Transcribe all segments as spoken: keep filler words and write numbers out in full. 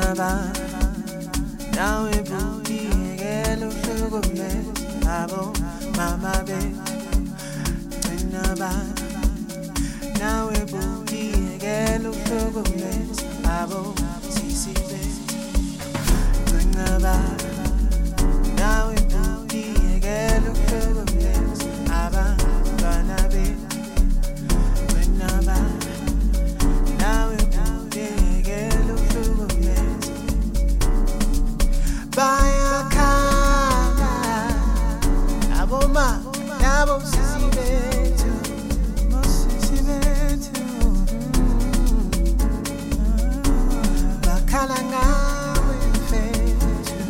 Naba, now we booty, yellow sugar mess, abo, mama babe. Naba, now we booty, yellow sugar mess, abo, sisi babe. Naba, now we booty, yellow sugar mess, aba, bana babe. Naba, now we booty, yellow sugar mess. Buy a car, aboma, abo sisi betu, mo sisi betu. Bakala ngawe mfethu.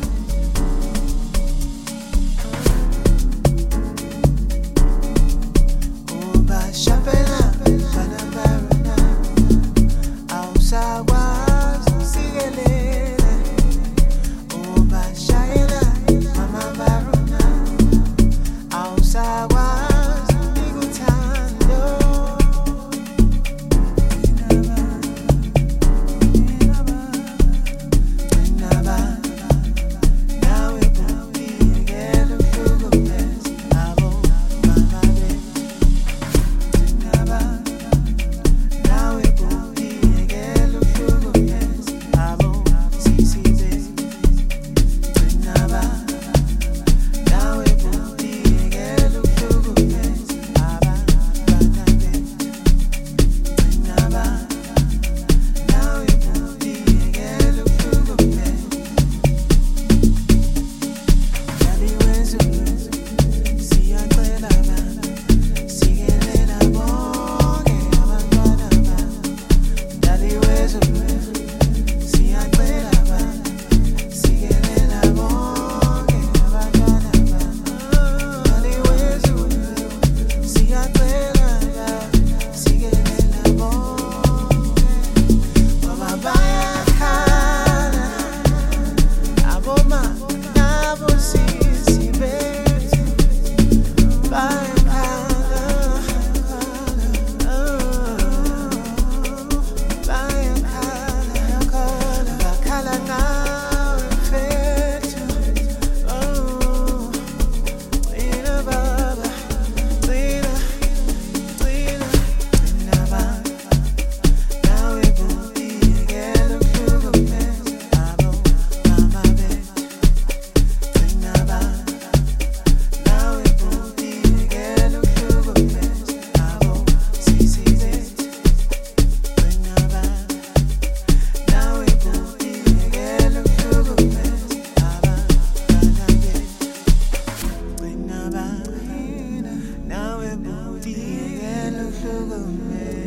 Uba shapela, bana barona, awusakwazi ukusikelele. Uba shayela, mama barona, awusakwazi ukuthando. Naba, now we booty, yellow sugar mess, abo, mama babe. Naba, now we booty, yellow sugar mess, abo, sisi babe. Naba, now we booty, yellow sugar mess, aba, bana babe. Naba, now we booty, yellow sugar mess. Dali wezu, siyacela bana, sikelela bonke abantwana bana. Dali wezu, siyacela bana, sikelela bonke abantwana bana. Dali wezu, siyacela bana, sikelela bonke. Ngoba bayakhala, aboma nabo sisi bethu. Bayakhala, bayakhala, bakhala ngawe mfethu. Gcina baba, gcina, gcina. Naba, now we booty, yellow sugar mess, abo, mama babe. Naba, now we booty, yellow sugar mess, abo, sisi babe. Naba, now we booty, yellow sugar mess, aba, bana babe. Naba, now we booty, yellow sugar mess.